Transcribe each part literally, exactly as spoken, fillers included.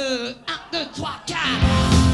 deux, un, deux, trois, quatre.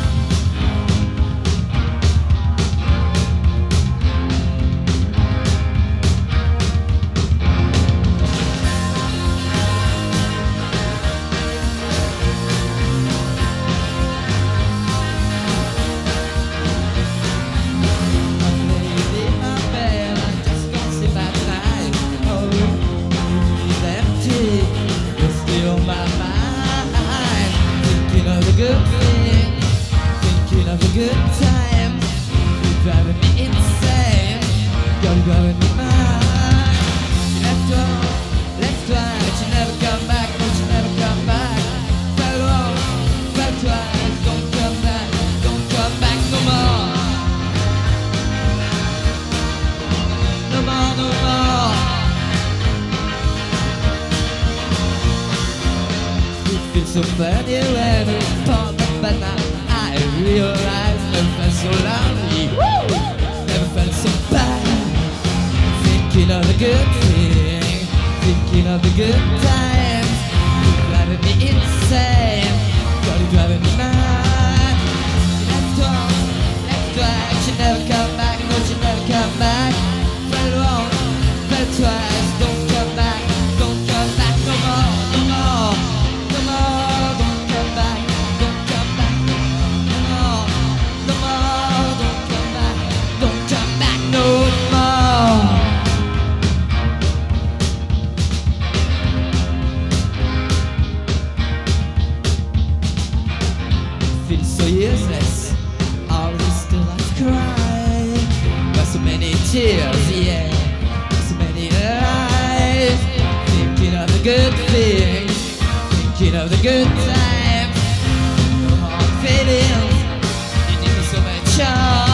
Good thing, thinking of a good time. You're driving me insane. You're driving me mad. Left one, left one, but you never come back, but you never come back. Fell wrong, fell twice. Don't come back, don't come back no more. No more, no more. It feels so funny when but now I realize never felt so lonely, woo! Never felt so bad. Thinking of the good thing, thinking of the good times. You're driving me insane, God, you're driving me mad. Left one, left right, she never come back, no, she never come back. Fell wrong, fell twice, don't come back, don't come back no more, no more, no more, don't come back. So useless, always still I cry. Got so many tears, yeah, so many lies. Thinking of the good things, thinking of the good times. No hard feelings, you give me so much charm.